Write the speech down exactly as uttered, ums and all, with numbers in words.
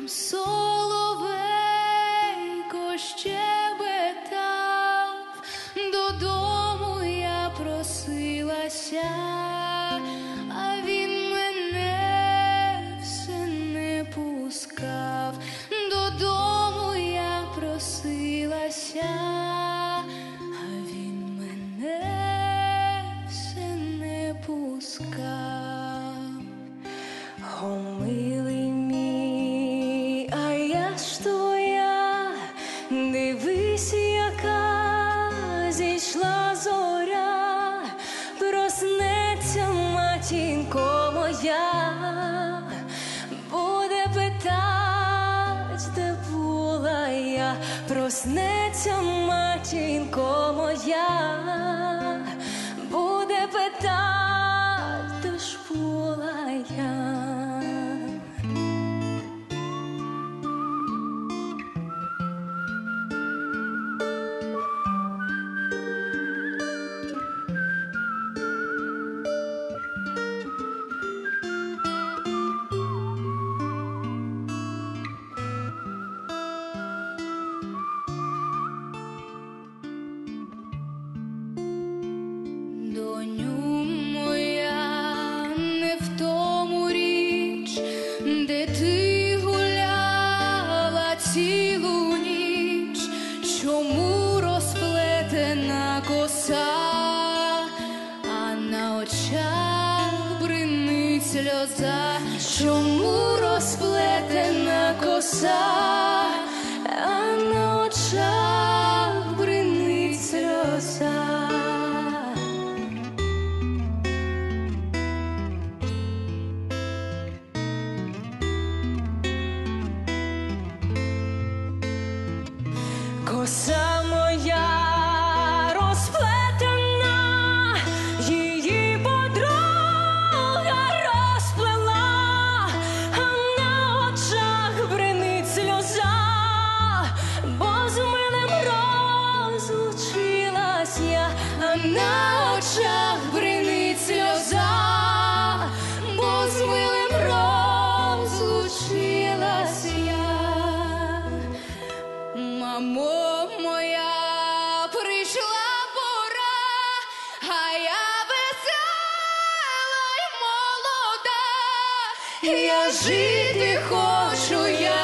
Соловейко щебетав, додому я просилася, а він мене все не пускав. Додому я просилася, а він мене все не пускав. О, милий мій, а я ж твоя, дивись, яка зійшла зоря, проснеться матінко моя, буде питать, де була я. Проснеться матінко моя, буде питать, де ж була я. Доню моя, не в тому річ, де ти гуляла цілу ніч. Чому розплетена коса, а на очах бринить сльоза? Чому розплетена коса, а на очах бринить сльоза? Коса моя розплетена, її подруга розплела, а на очах бринить сльоза, бо з милим розлучилась я. А на очах бринить сльоза, бо з милим розлучилась я. Мамо моя, прийшла пора, а я весела й молода. Я жити хочу, я